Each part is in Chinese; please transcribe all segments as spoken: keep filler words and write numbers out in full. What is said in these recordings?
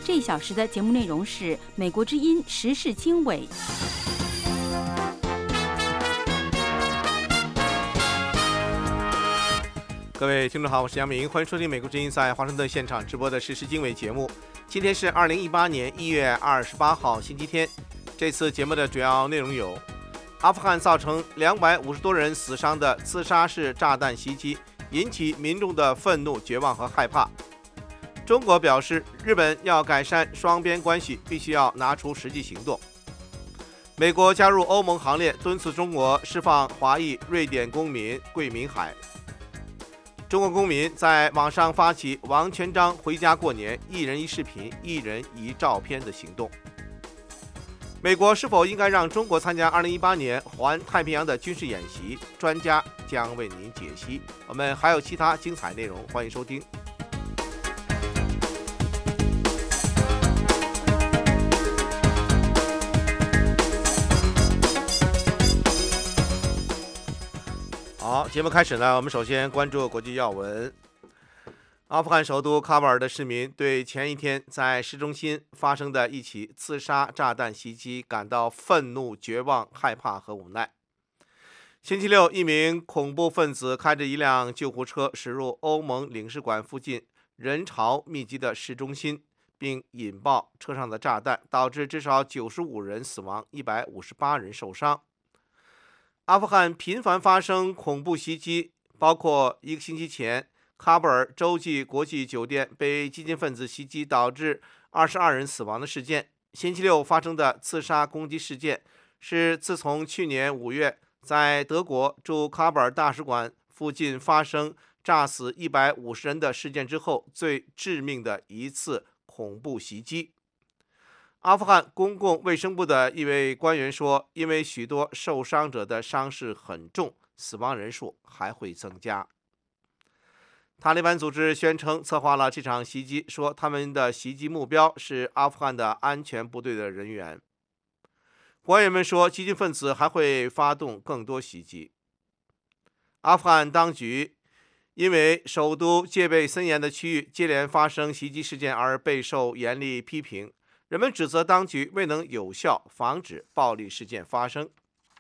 这一小时的节目内容是美国之音时事经纬。 各位听众好，我是杨明，欢迎收听美国之音在华盛顿现场直播的时事经纬节目。今天是二零一八年一月二十八号星期天。这次节目的主要内容有：阿富汗造成两百五十多人死伤的自杀式炸弹袭击，引起民众的愤怒、绝望和害怕。中国表示，日本要改善双边关系，必须要拿出实际行动。美国加入欧盟行列，敦促中国释放华裔瑞典公民桂明海。中国公民在网上发起王全璋回家过年，一人一视频，一人一照片的行动。美国是否应该让中国参加二零一八年环太平洋的军事演习？专家将为您解析。我们还有其他精彩内容，欢迎收听。好，节目开始呢，我们首先关注国际要闻。阿富汗首都喀布尔的市民对前一天在市中心发生的一起刺杀炸弹袭击感到愤怒、绝望、害怕和无奈。星期六，一名恐怖分子开着一辆救护车驶入欧盟领事馆附近人潮密集的市中心，并引爆车上的炸弹，导致至少九十五人死亡，一百五十八人受伤。阿富汗频繁发生恐怖袭击，包括一个星期前喀布尔洲际国际酒店被激进分子袭击，导致二十二人死亡的事件。星期六发生的刺杀攻击事件是自从去年五月在德国驻喀布尔大使馆附近发生炸死一百五十人的事件之后最致命的一次恐怖袭击。阿富汗公共卫生部的一位官员说，因为许多受伤者的伤势很重，死亡人数还会增加。塔利班组织宣称策划了这场袭击，说他们的袭击目标是阿富汗的安全部队的人员。官员们说，激进分子还会发动更多袭击。阿富汗当局因为首都戒备森严的区域接连发生袭击事件而备受严厉批评。人们指责当局未能有效防止暴力事件发生。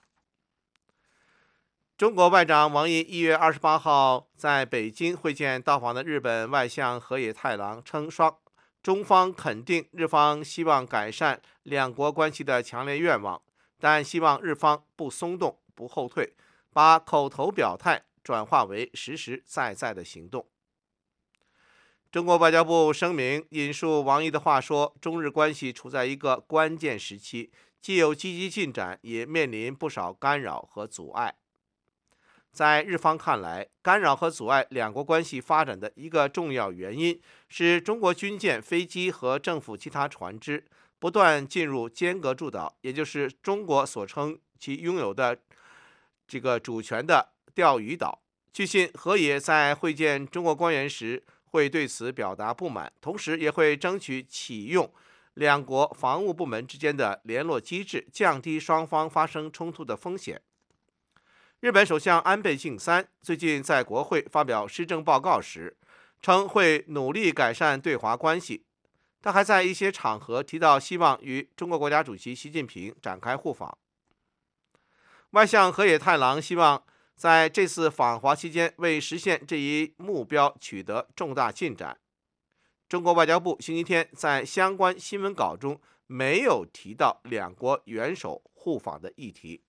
中国外长王毅一月二十八号在北京会见到访的日本外相河野太郎，称双中方肯定日方希望改善两国关系的强烈愿望，但希望日方不松动、不后退，把口头表态转化为实实在在的行动。中国外交部声明引述王毅的话说，中日关系处在一个关键时期，既有积极进展，也面临不少干扰和阻碍。在日方看来，干扰和阻碍两国关系发展的一个重要原因是中国军舰、飞机和政府其他船只不断进入尖阁诸岛，也就是中国所称其拥有的这个主权的钓鱼岛。据信，河野在会见中国官员时会对此表达不满，同时也会争取启用两国防务部门之间的联络机制，降低双方发生冲突的风险。日本首相安倍晋三最近在国会发表施政报告时，称会努力改善对华关系。他还在一些场合提到希望与中国国家主席习近平展开互访。外相河野太郎希望在这次访华期间为实现这一目标取得重大进展。中国外交部星期天在相关新闻稿中没有提到两国元首互访的议题。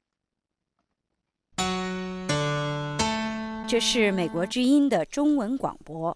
这是美国之音的中文广播。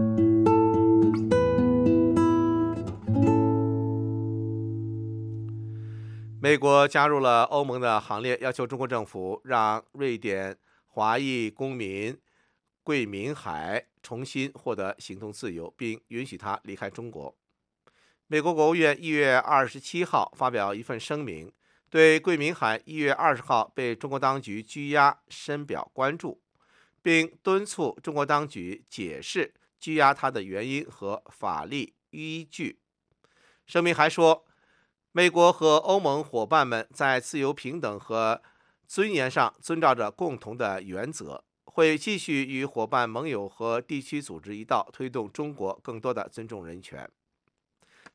美国加入了欧盟的行列，要求中国政府让瑞典华裔公民桂民海重新获得行动自由，并允许他离开中国。美国国务院一月二十七号发表一份声明，对桂民海一月二十号被中国当局拘押深表关注，并敦促中国当局解释拘押他的原因和法律依据。声明还说，美国和欧盟伙伴们在自由、平等和尊严上遵照着共同的原则，会继续与伙伴、盟友和地区组织一道，推动中国更多的尊重人权。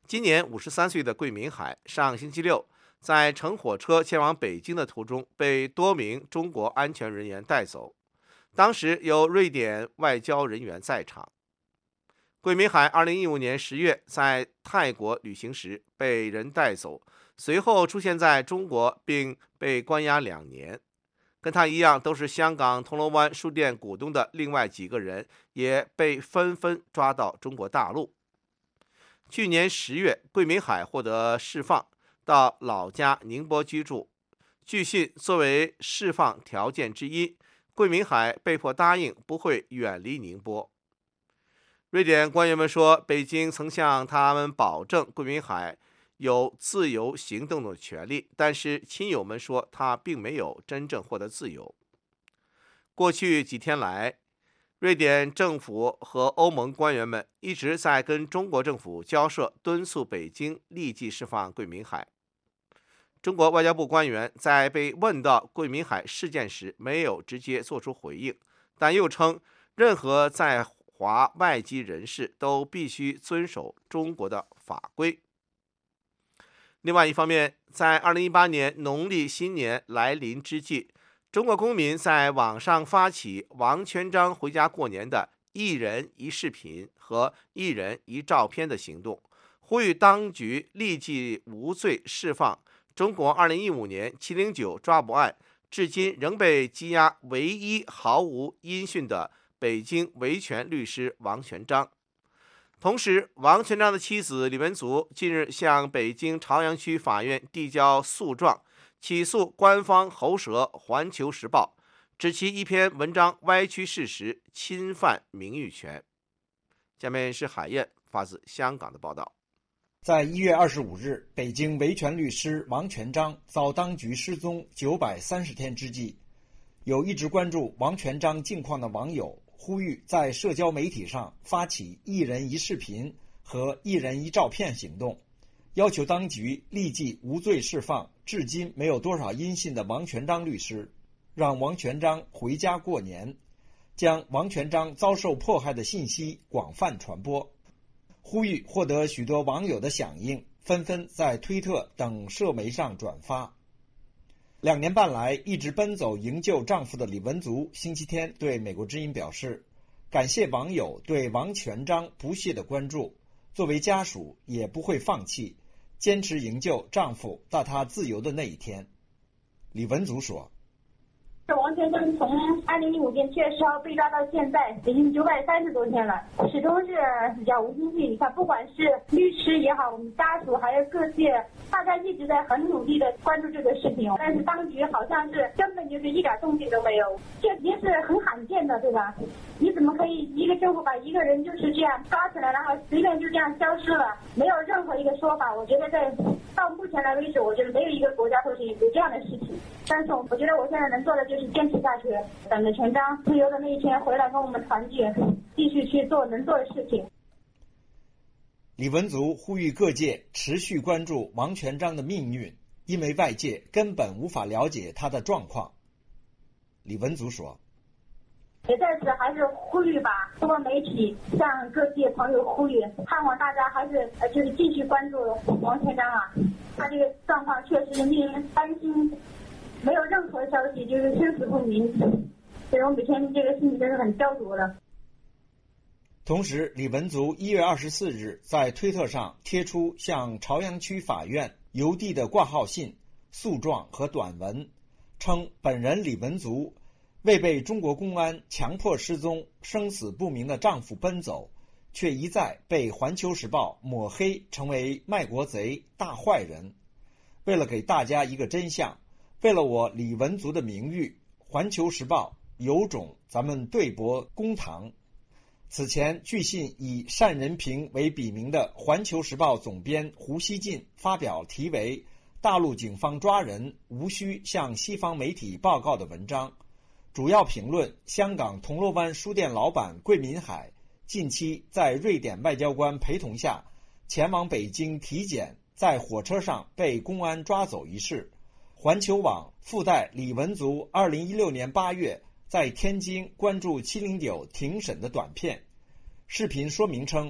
今年五十三岁的桂民海上星期六在乘火车前往北京的途中被多名中国安全人员带走，当时有瑞典外交人员在场。桂民海二零一五年十月在泰国旅行时被人带走，随后出现在中国并被关押两年。跟他一样都是香港铜锣湾书店股东的另外几个人也被纷纷抓到中国大陆。去年十月，桂民海获得释放，到老家宁波居住。据信，作为释放条件之一，桂民海被迫答应不会远离宁波。瑞典官员们说，北京曾向他们保证桂民海有自由行动的权利，但是亲友们说他并没有真正获得自由。过去几天来，瑞典政府和欧盟官员们一直在跟中国政府交涉，敦促北京立即释放桂民海。中国外交部官员在被问到桂民海事件时没有直接做出回应，但又称任何在华外籍人士都必须遵守中国的法规。另外一方面，在二零一八年农历新年来临之际，中国公民在网上发起王全璋回家过年的一人一视频和一人一照片的行动，呼吁当局立即无罪释放中国二零一五年七零九抓捕案至今仍被羁押唯一毫无音讯的北京维权律师王全璋。同时，王全璋的妻子李文足近日向北京朝阳区法院递交诉状，起诉官方喉舌《环球时报》，指其一篇文章歪曲事实，侵犯名誉权。下面是海燕发自香港的报道。 在一月二十五日，北京维权律师王全璋遭当局失踪九百三十天之际，有一直关注王全璋近况的网友呼吁在社交媒体上发起一人一视频和一人一照片行动，要求当局立即无罪释放至今没有多少音信的王全璋律师，让王全璋回家过年，将王全璋遭受迫害的信息广泛传播。呼吁获得许多网友的响应，纷纷在推特等社媒上转发。两年半来一直奔走营救丈夫的李文足星期天对美国之音表示，感谢网友对王全璋不懈的关注，作为家属也不会放弃，坚持营救丈夫到他自由的那一天。李文足说， 王全璋从二零一五年七月十号被抓到现在已经九百三十多天了，始终是杳无音讯。你看，不管是律师也好，我们家属还有各界，大家一直在很努力的关注这个事情，但是当局好像是根本就是一点动静都没有，这已经是很罕见的，对吧？你怎么可以一个政府把一个人就是这样抓起来，然后随便就这样消失了，没有任何一个说法？我觉得在到目前来为止，我觉得没有一个国家会是有这样的事情。但是我觉得我现在能做的就是坚持下去，等着全璋自由的那一天回来跟我们团聚，继续去做能做的事情。 李文足呼吁各界持续关注王全璋的命运，因为外界根本无法了解他的状况。李文足说， 也在此还是呼吁吧，通过媒体向各界朋友呼吁，盼望大家还是呃就是继续关注王全璋啊，他这个状况确实令人担心，没有任何消息，就是生死不明，所以我每天这个心里真是很焦灼的。 同时，李文足一月二十四日在推特上贴出向朝阳区法院邮递的挂号信、诉状和短文，称本人李文足为被中国公安强迫失踪、生死不明的丈夫奔走，却一再被《环球时报》抹黑成为卖国贼、大坏人。为了给大家一个真相，为了我李文足的名誉，《环球时报》有种咱们对簿公堂。此前，据信以单仁平为笔名的《环球时报》总编胡锡进发表题为《大陆警方抓人无需向西方媒体报告》的文章，主要评论香港铜锣湾书店老板桂民海近期在瑞典外交官陪同下前往北京体检，在火车上被公安抓走一事。环球网附带李文足二零一六年八月在天津关注七零九庭审的短片，视频说明称，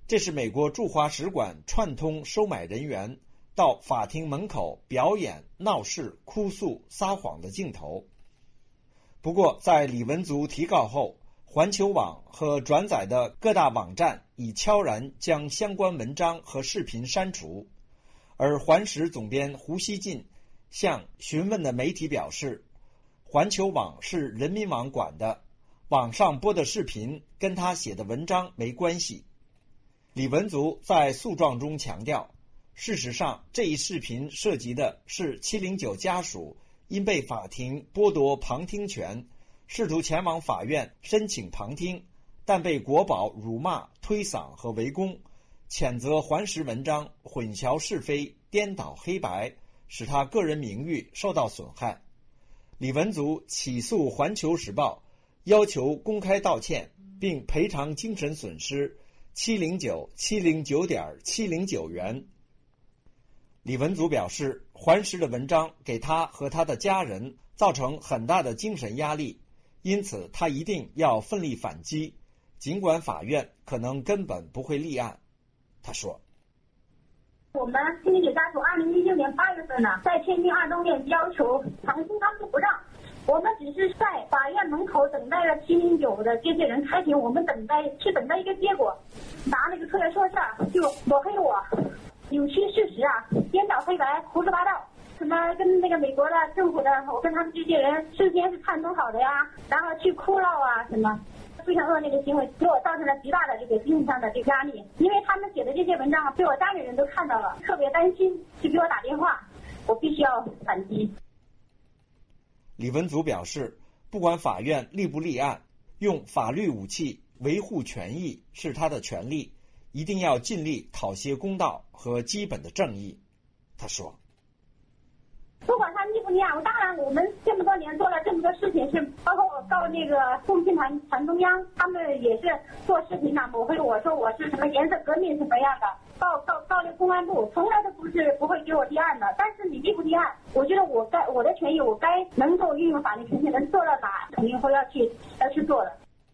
这是美国驻华使馆串通收买人员到法庭门口表演、闹事、哭诉、撒谎的镜头。不过，在李文足提告后，环球网和转载的各大网站已悄然将相关文章和视频删除，而环时总编胡锡进向询问的媒体表示，环球网是人民网管的，网上播的视频跟他写的文章没关系。李文足在诉状中强调，事实上这一视频涉及的是七零九家属因被法庭剥夺旁听权，试图前往法院申请旁听，但被国保辱骂、推搡和围攻，谴责环时文章混淆是非、颠倒黑白，使他个人名誉受到损害。李文足起诉环球时报，要求公开道歉并赔偿精神损失七零九七零九点七零九元。李文足表示，环时的文章给他和他的家人造成很大的精神压力，因此他一定要奋力反击，尽管法院可能根本不会立案。他说， 我们七零九家属二零一六年八月份呢，在天津二中院要求旁听，他们不让，我们只是在法院门口等待了七零九的这些人开庭，我们等待去等待一个结果，拿那个出来说事儿就抹黑我，扭曲事实啊，颠倒黑白，胡说八道，什么跟那个美国的政府的，我跟他们这些人事先是串通好的呀，然后去哭闹啊什么。非常恶劣的行为给我造成了极大的这个精神上的这个压力，因为他们写的这些文章被我家里人都看到了，特别担心，就给我打电话，我必须要反击。 李文足表示，不管法院立不立案，用法律武器维护权益是他的权利，一定要尽力讨些公道和基本的正义。他说， 不管他立不立案，我当然我们这么多年做了这么多事情，是包括我告那个共青团团中央，他们也是做视频呐，抹黑我说我是什么颜色革命什么样的，告告告那公安部，从来都不是不会给我立案的。但是你立不立案，我觉得我该我的权益，我该能够运用法律权限能做到哪，肯定会要去要去做的。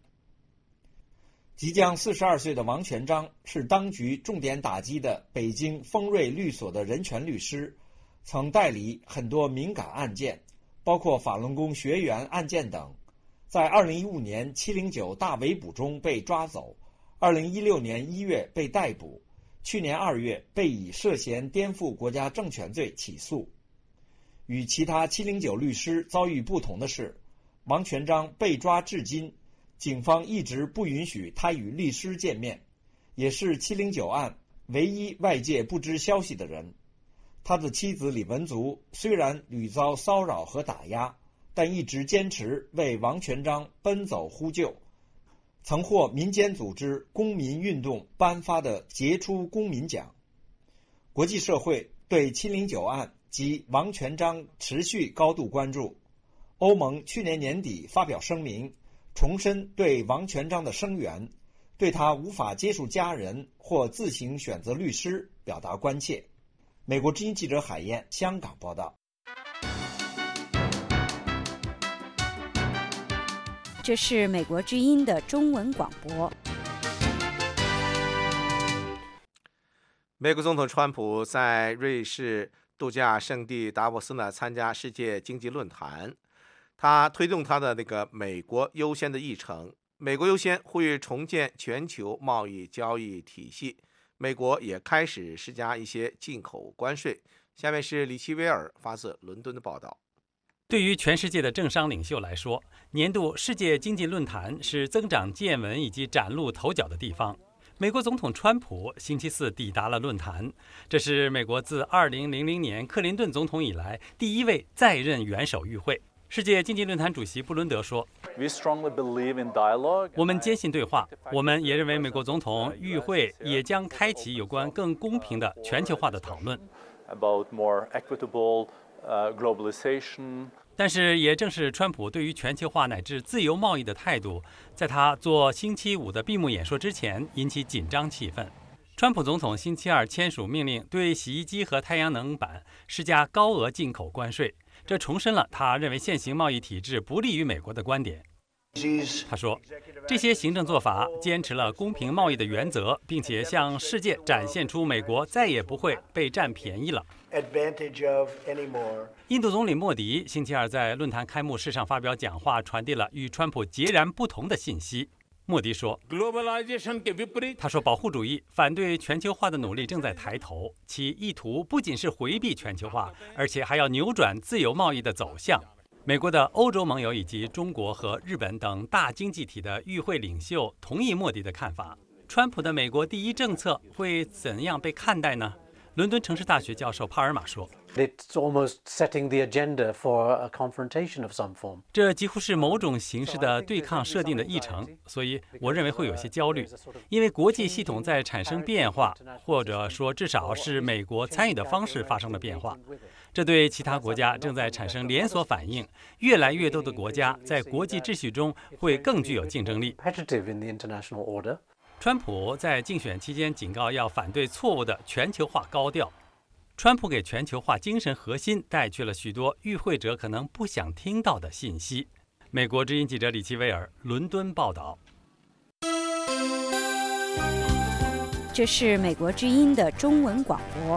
即将四十二岁的王全璋是当局重点打击的北京丰瑞律所的人权律师，曾代理很多敏感案件，包括法轮功学员案件等。在二零一五年七零九大围捕中被抓走，二零一六年一月被逮捕，去年二月被以涉嫌颠覆国家政权罪起诉。与其他七零九律师遭遇不同的是，王全璋被抓至今，警方一直不允许他与律师见面，也是七零九案唯一外界不知消息的人。他的妻子李文足虽然屡遭骚扰和打压，但一直坚持为王全璋奔走呼救，曾获民间组织公民运动颁发的杰出公民奖。国际社会对七零九案及王全璋持续高度关注。欧盟去年年底发表声明，重申对王全璋的声援，对他无法接触家人或自行选择律师表达关切。美国之音记者海燕，香港报道。 这是美国之音的中文广播。 美国总统川普在瑞士度假胜地达沃斯呢参加世界经济论坛，他推动他的那个美国优先的议程。美国优先呼吁重建全球贸易交易体系。美国也开始施加一些进口关税。下面是李奇威尔发自伦敦的报道。 对于全世界的政商领袖来说，年度世界经济论坛是增长见闻以及崭露头角的地方。美国总统川普星期四抵达了论坛，这是美国自二零零零年克林顿总统以来第一位在任元首与会。世界经济论坛主席布伦德说，我们坚信对话，我们也认为美国总统与会也将开启有关更公平的全球化的讨论。但是也正是川普对于全球化乃至自由贸易的态度，在他做星期五的闭幕演说之前引起紧张气氛。川普总统星期二签署命令，对洗衣机和太阳能板施加高额进口关税，这重申了他认为现行贸易体制不利于美国的观点。 他说，这些行政做法坚持了公平贸易的原则，并且向世界展现出美国再也不会被占便宜了。印度总理莫迪星期二在论坛开幕式上发表讲话，传递了与川普截然不同的信息。莫迪说，他说保护主义反对全球化的努力正在抬头，其意图不仅是回避全球化，而且还要扭转自由贸易的走向。美国的欧洲盟友以及中国和日本等大经济体的与会领袖同意莫迪的看法。川普的美国第一政策会怎样被看待呢？伦敦城市大学教授帕尔马说， It's almost setting the agenda for a confrontation of some form. 这几乎是某种形式的对抗设定的议程，所以我认为会有些焦虑，因为国际系统在产生变化，或者说至少是美国参与的方式发生了变化。这对其他国家正在产生连锁反应，越来越多的国家在国际秩序中会更具有竞争力。川普在竞选期间警告要反对错误的全球化高调。川普给全球化精神核心带去了许多与会者可能不想听到的信息。美国之音记者李奇威尔伦敦报道。 这是美国之音的中文广播。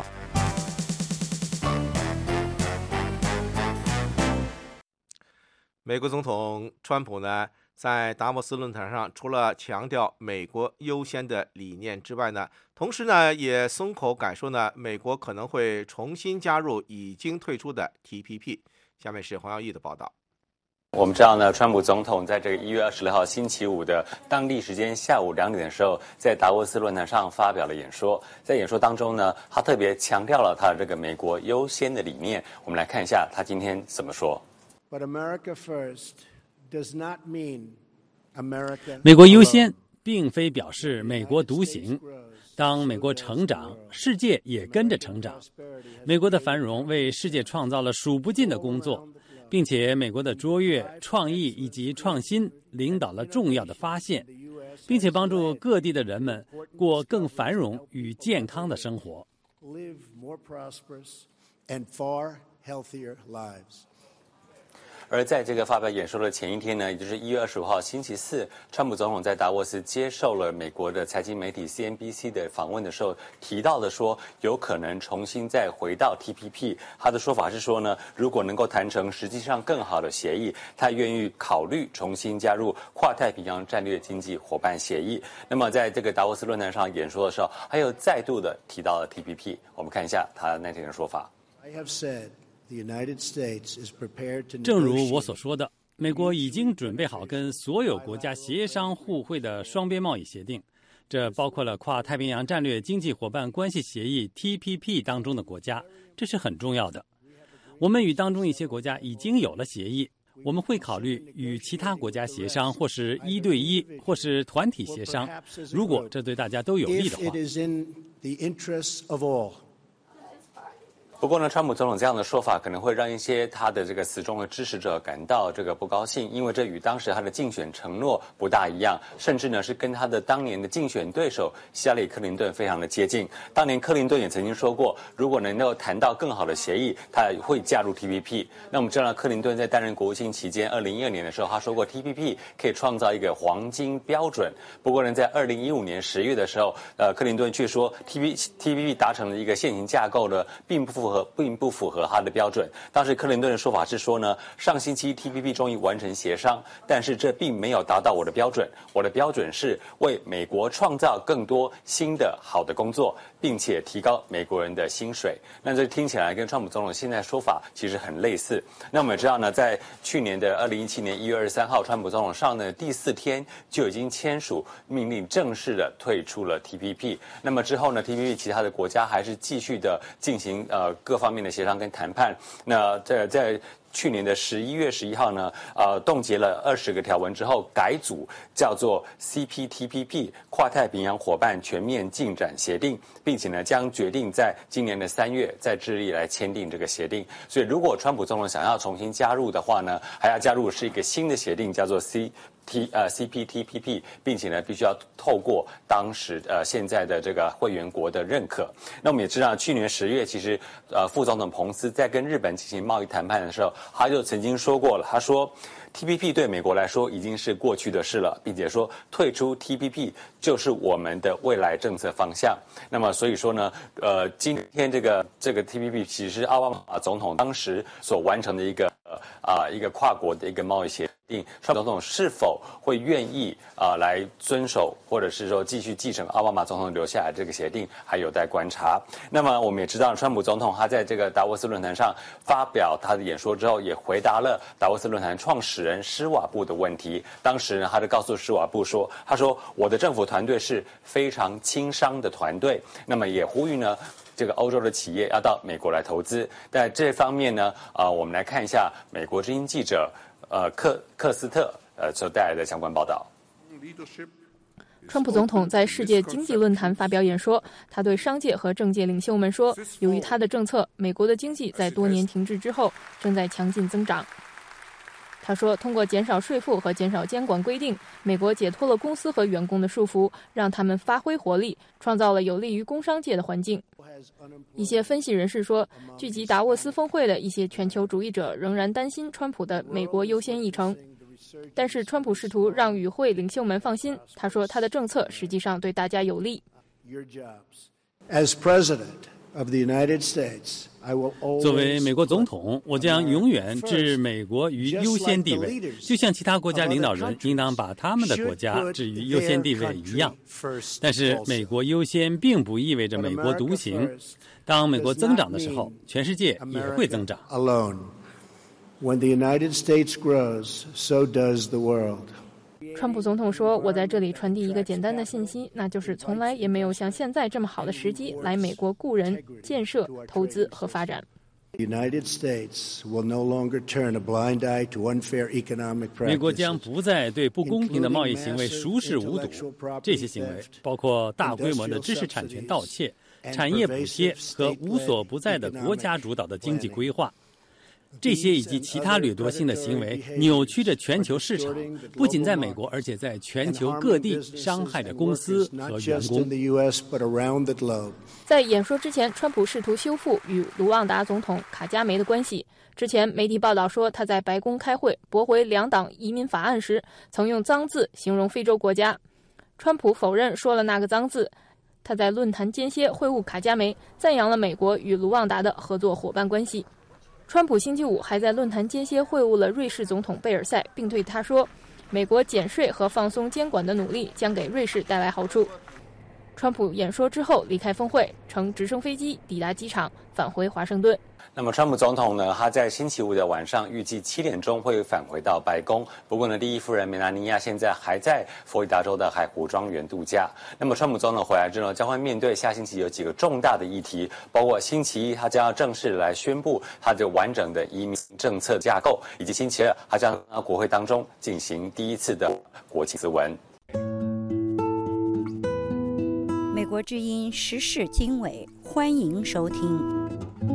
美国总统川普呢，在达沃斯论坛上，除了强调美国优先的理念之外呢，同时呢，也松口敢说呢，美国可能会重新加入已经退出的 T P P。下面是黄耀义的报道。 我们知道呢，川普总统在这个一月二十六号星期五的当地时间下午两点的时候，在达沃斯论坛上发表了演说。在演说当中呢，他特别强调了他的这个美国优先的理念。我们来看一下他今天怎么说。 But America first does not mean America. 美国优先并非表示美国独行。当美国成长，世界也跟着成长。美国的繁荣为世界创造了数不尽的工作，并且美国的卓越、创意以及创新领导了重要的发现，并且帮助各地的人们过更繁荣与健康的生活。 Live more prosperous and far healthier lives. 而在这个发表演说的前一天呢，也就是一月二十五号星期四，川普总统在达沃斯接受了美国的财经媒体 C N B C 的访问的时候，提到了说有可能重新再回到 T P P。他的说法是说呢，如果能够谈成实际上更好的协议，他愿意考虑重新加入跨太平洋战略经济伙伴协议。那么在这个达沃斯论坛上演说的时候，还有再度的提到了 T P P。我们看一下他那天的说法。 I have said 正如我所说的，美国已经准备好跟所有国家协商互惠的双边贸易协定，这包括了跨太平洋战略经济伙伴关系协议 T P P 当中的国家，这是很重要的。我们与当中一些国家已经有了协议，我们会考虑与其他国家协商，或是一对一，或是团体协商，如果这对大家都有利的话。 不过呢，川普总统这样的说法可能会让一些他的这个死忠的支持者感到这个不高兴，因为这与当时他的竞选承诺不大一样，甚至呢是跟他的当年的竞选对手希拉里·克林顿非常的接近。当年克林顿也曾经说过，如果能够谈到更好的协议，他会加入 T P P。那我们知道，克林顿在担任国务卿期间，二零一二年的时候，他说过 T P P 可以创造一个黄金标准。不过呢，在二零一五年十月的时候，呃，克林顿却说 T P T P P 达成了一个现行架构呢，并不符合。并不符合他的标准。当时克林顿的说法是说呢，上星期 T P P 终于完成协商，但是这并没有达到我的标准。我的标准是为美国创造更多新的好的工作，并且提高美国人的薪水。那这听起来跟川普总统现在说法其实很类似。那我们也知道呢，在去年的二零一七年一月二十三号，川普总统上任第四天就已经签署命令，正式的退出了 T P P。那么之后呢 ，T P P 其他的国家还是继续的进行呃各方面的协商跟谈判。那在在去年的十一月十一号呢，呃，冻结了二十个条文之后，改组叫做 C P T P P 跨太平洋伙伴全面进展协定，并且呢，将决定在今年的三月在智利来签订这个协定。所以，如果川普总统想要重新加入的话呢，还要加入是一个新的协定，叫做 C。T 呃 C P T P P， 并且呢，必须要透过当时呃现在的这个会员国的认可。那我们也知道，去年十月，其实呃副总统彭斯在跟日本进行贸易谈判的时候， 他就曾经说过了，他说 T P P 对美国来说已经是过去的事了，并且说退出 T P P 就是我们的未来政策方向。那么所以说呢，呃，今天这个这个 T P P 其实是奥巴马总统当时所完成的一个啊、呃、一个跨国的一个贸易协定，川普总统是否会愿意啊、呃、来遵守，或者是说继续继承奥巴马总统留下来这个协定，还有待观察。那么我们也知道，川普总统他在这个达沃斯论坛上发表他的演说之后，也回答了达沃斯论坛创始人施瓦布的问题。当时呢，他就告诉施瓦布说：“他说我的政府团队是非常轻商的团队，那么也呼吁呢，这个欧洲的企业要到美国来投资。在这方面呢，啊、呃，我们来看一下美国之音记者呃克克斯特呃所带来的相关报道。” 川普总统在世界经济论坛发表演说，他对商界和政界领袖们说，由于他的政策，美国的经济在多年停滞之后正在强劲增长。他说，通过减少税负和减少监管规定，美国解脱了公司和员工的束缚，让他们发挥活力，创造了有利于工商界的环境。一些分析人士说，聚集达沃斯峰会的一些全球主义者仍然担心川普的美国优先议程。但是川普试图让与会领袖们放心，他说他的政策实际上对大家有利。 作为美国总统，我将永远置美国于优先地位，就像其他国家领导人应当把他们的国家置于优先地位一样。但是美国优先并不意味着美国独行，当美国增长的时候，全世界也会增长。 When the United States grows, so does the world. 川普总统说，我在这里传递一个简单的信息，那就是从来也没有像现在这么好的时机来美国雇人、建设、投资和发展。 The United States will no longer turn a blind eye to unfair economic practices. 美国将不再对不公平的贸易行为熟视无睹，这些行为包括大规模的知识产权盗窃、产业补贴和无所不在的国家主导的经济规划。这些以及其他掠夺性的行为扭曲着全球市场，不仅在美国，而且在全球各地伤害着公司和员工。 在演说之前，川普试图修复与卢旺达总统卡加梅的关系。之前媒体报道说，他在白宫开会驳回两党移民法案时，曾用脏字形容非洲国家。川普否认说了那个脏字。他在论坛间歇会晤卡加梅，赞扬了美国与卢旺达的合作伙伴关系。川普星期五还在论坛间歇会晤了瑞士总统贝尔塞，并对他说，美国减税和放松监管的努力将给瑞士带来好处。川普演说之后离开峰会，乘直升飞机抵达机场，返回华盛顿。 那么，川普总统呢？他在星期五的晚上预计七点钟会返回到白宫。不过呢，第一夫人梅拉尼亚现在还在佛罗里达州的海湖庄园度假。那么，川普总统回来之后，将会面对下星期有几个重大的议题，包括星期一他将要正式来宣布他这完整的移民政策架构，以及星期二他将在国会当中进行第一次的国情咨文。 美国之音时事经纬，欢迎收听。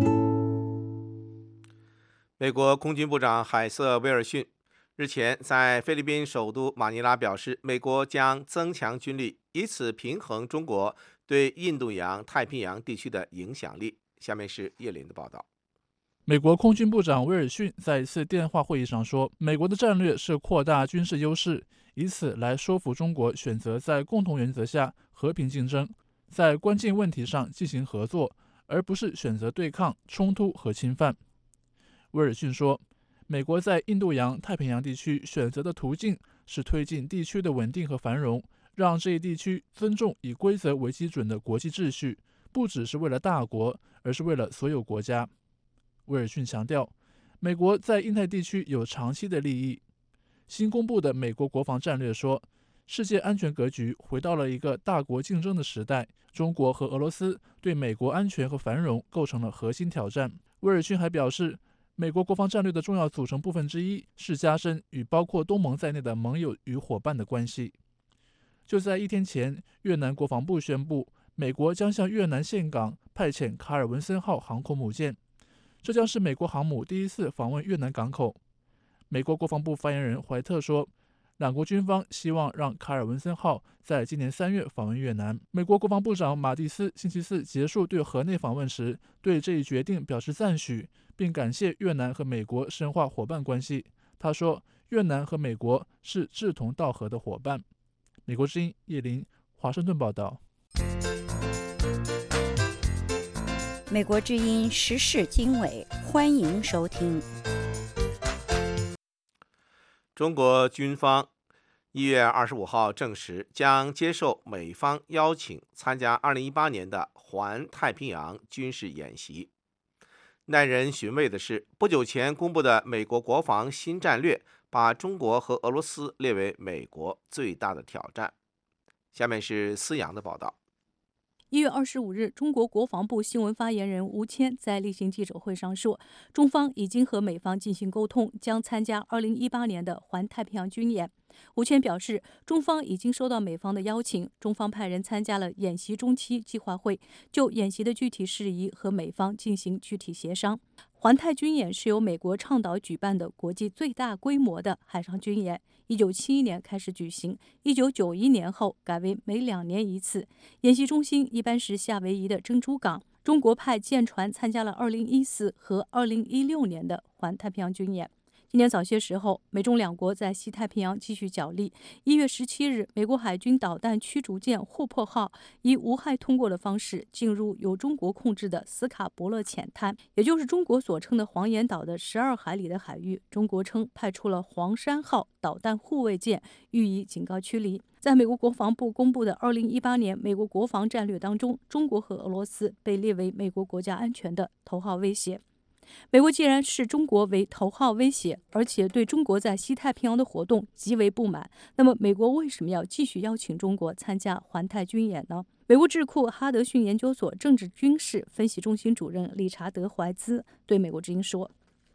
美国空军部长海瑟威尔逊日前在菲律宾首都马尼拉表示，美国将增强军力，以此平衡中国对印度洋、太平洋地区的影响力。下面是叶林的报道。 美国空军部长威尔逊在一次电话会议上说，美国的战略是扩大军事优势，以此来说服中国选择在共同原则下和平竞争，在关键问题上进行合作，而不是选择对抗、冲突和侵犯。威尔逊说，美国在印度洋、太平洋地区选择的途径是推进地区的稳定和繁荣，让这一地区尊重以规则为基准的国际秩序，不只是为了大国，而是为了所有国家。威尔逊强调，美国在印太地区有长期的利益。新公布的美国国防战略说，世界安全格局回到了一个大国竞争的时代，中国和俄罗斯对美国安全和繁荣构成了核心挑战。威尔逊还表示，美国国防战略的重要组成部分之一是加深与包括东盟在内的盟友与伙伴的关系。就在一天前，越南国防部宣布，美国将向越南岘港派遣卡尔文森号航空母舰，这将是美国航母第一次访问越南港口。美国国防部发言人怀特说， 两国军方希望让卡尔文森号在今年三月访问越南。美国国防部长马蒂斯星期四结束对河内访问时，对这一决定表示赞许，并感谢越南和美国深化伙伴关系。他说，越南和美国是志同道合的伙伴。美国之音叶林华盛顿报道。 美国之音时事经纬，欢迎收听。 中国军方一月二十五号证实，将接受美方邀请参加二零一八年的环太平洋军事演习。耐人寻味的是，不久前公布的美国国防新战略把中国和俄罗斯列为美国最大的挑战。下面是思阳的报道。 一月二十五日，中国国防部新闻发言人吴谦在例行记者会上说，中方已经和美方进行沟通，将参加二零一八年的环太平洋军演。吴谦表示，中方已经收到美方的邀请，中方派人参加了演习中期计划会，就演习的具体事宜和美方进行具体协商。环太军演是由美国倡导举办的国际最大规模的海上军演，一九七一年开始举行，一九九一年后改为每两年一次。演习中心一般是夏威夷的珍珠港。中国派舰船参加了二零一四和二零一六年的环太平洋军演。今年早些时候，美中两国在西太平洋继续角力。一月十七日，美国海军导弹驱逐舰琥珀号以无害通过的方式进入由中国控制的斯卡伯勒浅滩，也就是中国所称的黄岩岛的十二海里的海域。中国称派出了黄山号导弹护卫舰予以警告驱离。在美国国防部公布的二零一八年美国国防战略当中，中国和俄罗斯被列为美国国家安全的头号威胁。美国既然视中国为头号威胁，而且对中国在西太平洋的活动极为不满，那么美国为什么要继续邀请中国参加环太军演呢？美国智库哈德逊研究所政治军事分析中心主任理查德·怀兹对美国之音说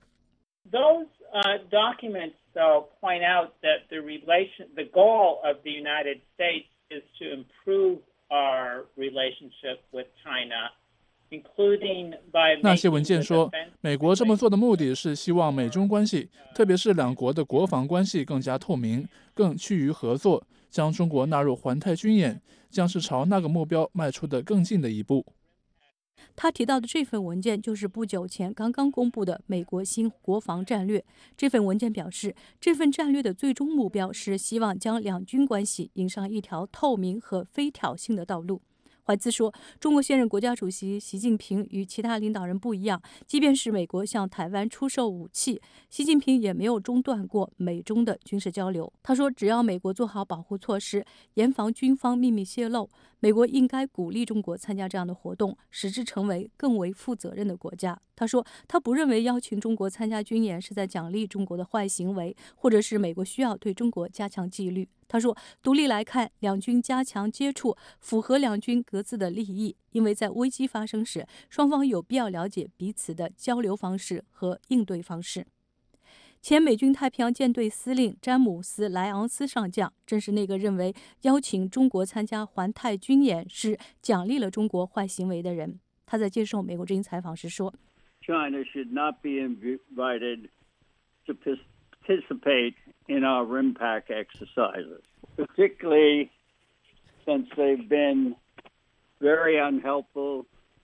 ：“Those uh, documents though point out that the relation, the goal of the United States is to improve our relationship with China.” 那些文件说，美国这么做的目的是希望美中关系，特别是两国的国防关系更加透明，更趋于合作。将中国纳入环太军演，将是朝那个目标迈出的更近的一步。 他提到的这份文件就是不久前刚刚公布的美国新国防战略。这份文件表示，这份战略的最终目标是希望将两军关系引上一条透明和非挑衅的道路。怀兹说，中国现任国家主席习近平与其他领导人不一样，即便是美国向台湾出售武器，习近平也没有中断过美中的军事交流。他说，只要美国做好保护措施，严防军方秘密泄露，美国应该鼓励中国参加这样的活动，使之成为更为负责任的国家。他说，他不认为邀请中国参加军演是在奖励中国的坏行为，或者是美国需要对中国加强纪律。他说，独立来看，两军加强接触符合两军各自的利益，因为在危机发生时，双方有必要了解彼此的交流方式和应对方式。前美军太平洋舰队司令詹姆斯·莱昂斯上将正是那个认为邀请中国参加环太军演是奖励了中国坏行为的人。他在接受美国之音采访时说 China should not be invited to participate in our RIMPAC exercises, particularly since they've been very unhelpful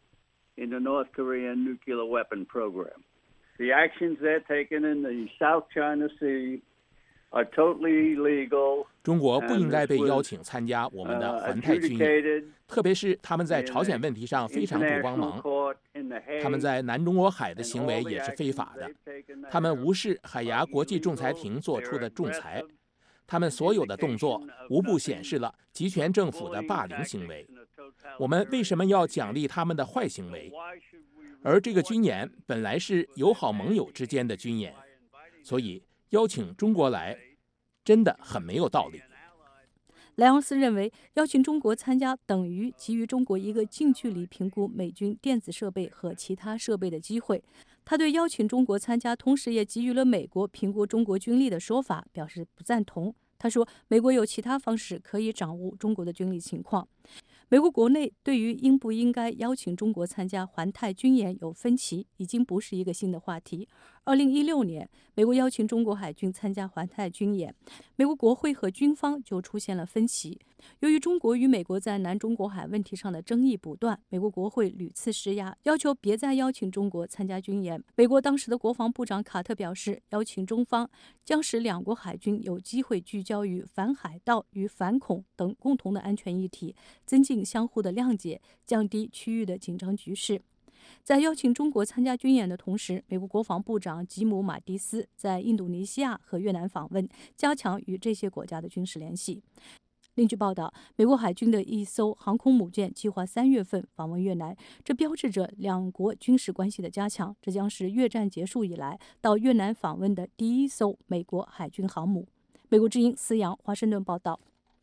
in the North Korean nuclear weapon program. The actions they're taking in the South China Sea are totally illegal. 中国不应该被邀请参加我们的环太军演，特别是他们在朝鲜问题上非常不帮忙。他们在南中国海的行为也是非法的，他们无视海牙国际仲裁庭做出的仲裁，他们所有的动作无不显示了集权政府的霸凌行为。我们为什么要奖励他们的坏行为？而这个军演本来是友好盟友之间的军演，所以邀请中国来真的很没有道理。 莱昂斯认为，邀请中国参加等于给予中国一个近距离评估美军电子设备和其他设备的机会。他对邀请中国参加，同时也给予了美国评估中国军力的说法表示不赞同。他说，美国有其他方式可以掌握中国的军力情况。美国国内对于应不应该邀请中国参加环太军演有分歧，已经不是一个新的话题。 二零一六年，美国邀请中国海军参加环太军演，美国国会和军方就出现了分歧。由于中国与美国在南中国海问题上的争议不断，美国国会屡次施压，要求别再邀请中国参加军演。美国当时的国防部长卡特表示，邀请中方将使两国海军有机会聚焦于反海盗与反恐等共同的安全议题，增进相互的谅解，降低区域的紧张局势。在邀请中国参加军演的同时，美国国防部长吉姆·马蒂斯在印度尼西亚和越南访问，加强与这些国家的军事联系。另据报道，美国海军的一艘航空母舰计划三月份访问越南，这标志着两国军事关系的加强。这将是越战结束以来到越南访问的第一艘美国海军航母。美国之音思阳华盛顿报道。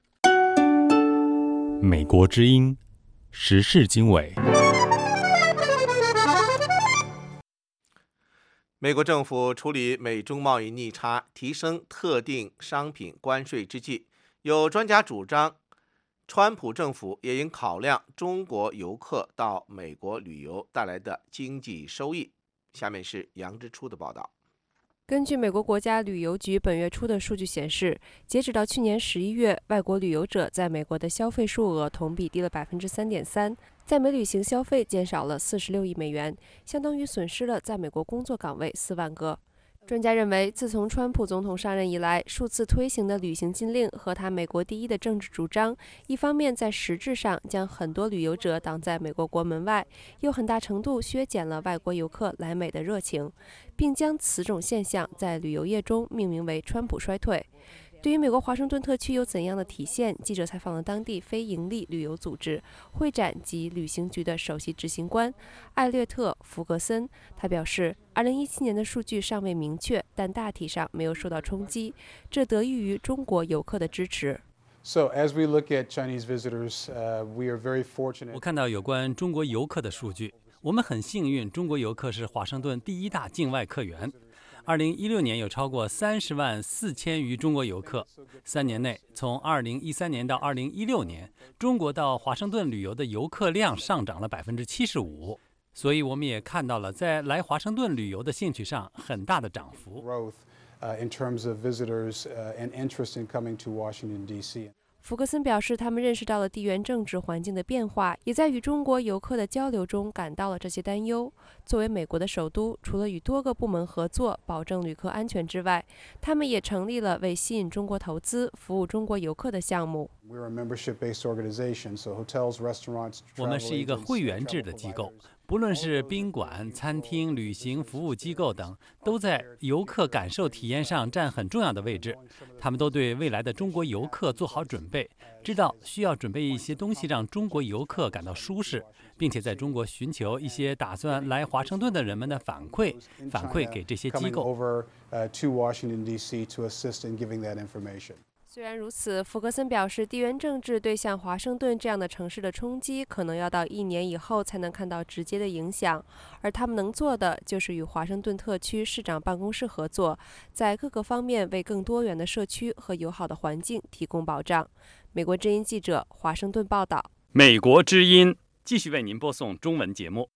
美国之音时事经纬。 美国政府处理美中贸易逆差、提升特定商品关税之际，有专家主张，川普政府也应考量中国游客到美国旅游带来的经济收益。下面是杨之初的报道。 根据美国国家旅游局本月初的数据显示，截止到去年十一月，外国旅游者在美国的消费数额同比低了百分之三点三，在美旅行消费减少了四十六亿美元，相当于损失了在美国工作岗位四万个。专家认为，自从川普总统上任以来，数次推行的旅行禁令和他美国第一的政治主张，一方面在实质上将很多旅游者挡在美国国门外，又很大程度削减了外国游客来美的热情，并将此种现象在旅游业中命名为川普衰退。对于美国华盛顿特区有怎样的体现，记者采访了当地非营利旅游组织会展及旅行局的首席执行官艾略特·福格森。他表示，二零一七年的数据尚未明确，但大体上没有受到冲击，这得益于中国游客的支持。 So, as we look at Chinese visitors, uh, we are very fortunate. 我看到有关中国游客的数据，我们很幸运，中国游客是华盛顿第一大境外客源。二零一六年有超过三十万四千余中国游客。三年内，从二零一三年到二零一六年，中国到华盛顿旅游的游客量上涨了百分之七十五。所以，我们也看到了在来华盛顿旅游的兴趣上很大的涨幅。 Uh, in terms of visitors uh, and interest in coming to Washington, D C. 福格森表示，他们认识到了地缘政治环境的变化，也在与中国游客的交流中感到了这些担忧。作为美国的首都，除了与多个部门合作保证旅客安全之外，他们也成立了为吸引中国投资、服务中国游客的项目。 我们是一个会员制的机构，不论是宾馆、餐厅、旅行服务机构等，都在游客感受体验上占很重要的位置。他们都对未来的中国游客做好准备，知道需要准备一些东西让中国游客感到舒适，并且在中国寻求一些打算来华盛顿的人们的反馈，反馈给这些机构。 虽然如此，福格森表示，地缘政治对像华盛顿这样的城市的冲击，可能要到一年以后才能看到直接的影响，而他们能做的就是与华盛顿特区市长办公室合作，在各个方面为更多元的社区和友好的环境提供保障。美国之音记者华盛顿报道。 美国之音继续为您播送中文节目。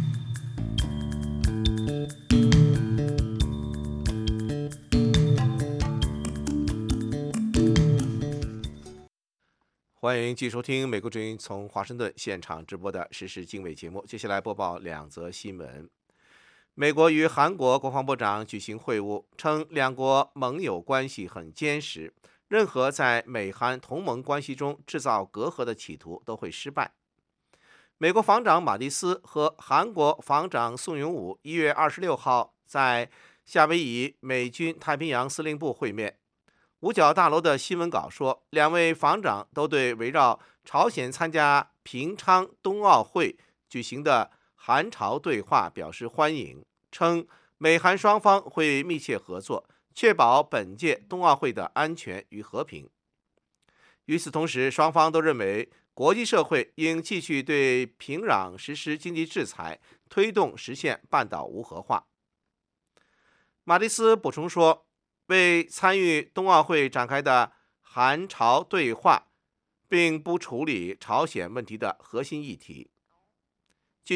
欢迎继续收听美国之音从华盛顿现场直播的时事经纬节目。接下来播报两则新闻。美国与韩国国防部长举行会晤，称两国盟友关系很坚实，任何在美韩同盟关系中制造隔阂的企图都会失败。美国防长马蒂斯和韩国防长宋永武一月二十六号在夏威夷美军太平洋司令部会面。五角大楼的新闻稿说，两位防长都对围绕朝鲜参加平昌冬奥会举行的韩朝对话表示欢迎，称美韩双方会密切合作，确保本届冬奥会的安全与和平。与此同时，双方都认为国际社会应继续对平壤实施经济制裁，推动实现半岛无核化。马蒂斯补充说，为参与冬奥会展开的韩朝对话并不处理朝鲜问题的核心议题。据信，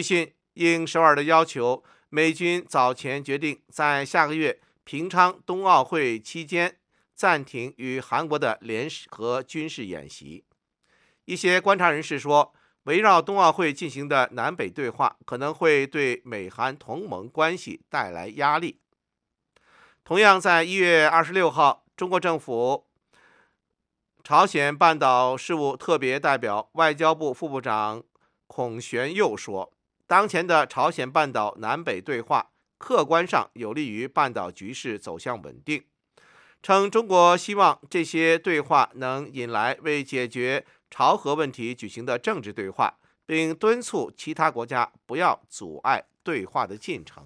应首尔的要求，美军早前决定在下个月平昌冬奥会期间暂停与韩国的联合军事演习。一些观察人士说，围绕冬奥会进行的南北对话可能会对美韩同盟关系带来压力。同样，在一月二十六号，中国政府朝鲜半岛事务特别代表、外交部副部长孔玄佑说，当前的朝鲜半岛南北对话客观上有利于半岛局势走向稳定，称中国希望这些对话能引来为解决朝核问题举行的政治对话，并敦促其他国家不要阻碍对话的进程。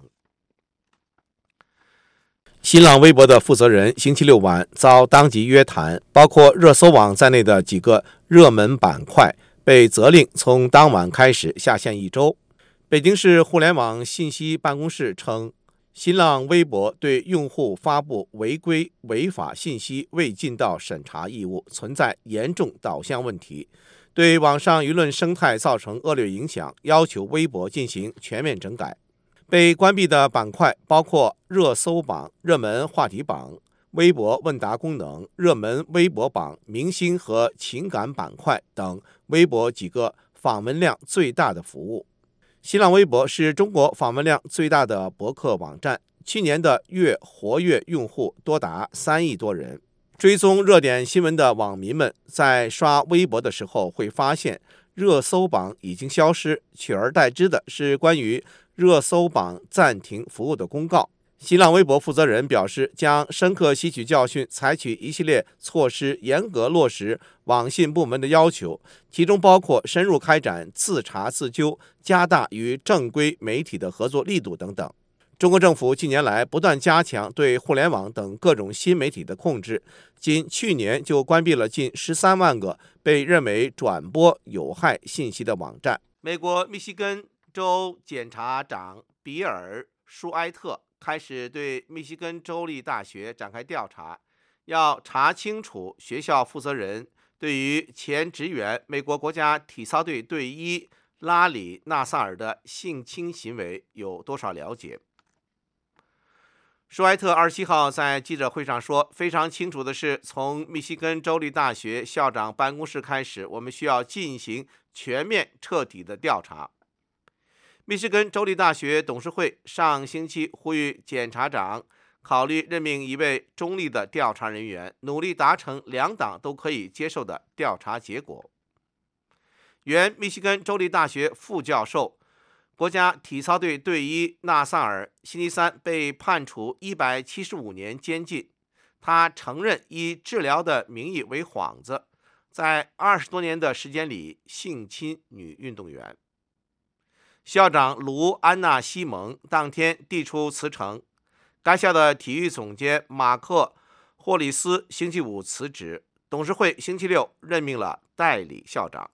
新浪微博的负责人星期六晚遭当即约谈，包括热搜网在内的几个热门板块被责令从当晚开始下线一周。北京市互联网信息办公室称，新浪微博对用户发布违规违法信息未尽到审查义务，存在严重导向问题，对网上舆论生态造成恶劣影响，要求微博进行全面整改。被关闭的板块包括热搜榜、热门话题榜、微博问答功能、热门微博榜、明星和情感板块等微博几个访问量最大的服务。新浪微博是中国访问量最大的博客网站，去年的月活跃用户多达三亿多人。追踪热点新闻的网民们在刷微博的时候会发现，热搜榜已经消失，取而代之的是关于热搜榜暂停服务的公告。新浪微博负责人表示，将深刻吸取教训，采取一系列措施，严格落实网信部门的要求，其中包括深入开展自查自纠，加大与正规媒体的合作力度等等。中国政府近年来不断加强对互联网等各种新媒体的控制，仅去年就关闭了近十三万个被认为转播有害信息的网站。美国密西根州检察长比尔·舒埃特开始对密西根州立大学展开调查，要查清楚学校负责人对于前职员美国国家体操队队医拉里·纳萨尔的性侵行为有多少了解。舒埃特二十七号在记者会上说，非常清楚的是，从密西根州立大学校长办公室开始，我们需要进行全面彻底的调查。密西根州立大学董事会上星期呼吁检察长考虑任命一位中立的调查人员，努力达成两党都可以接受的调查结果。原密西根州立大学副教授、国家体操队队医纳萨尔星期三被判处一百七十五年监禁。他承认以治疗的名义为幌子，在二十多年的时间里性侵女运动员。校长卢安娜·西蒙当天递出辞呈，该校的体育总监马克·霍里斯星期五辞职，董事会星期六任命了代理校长。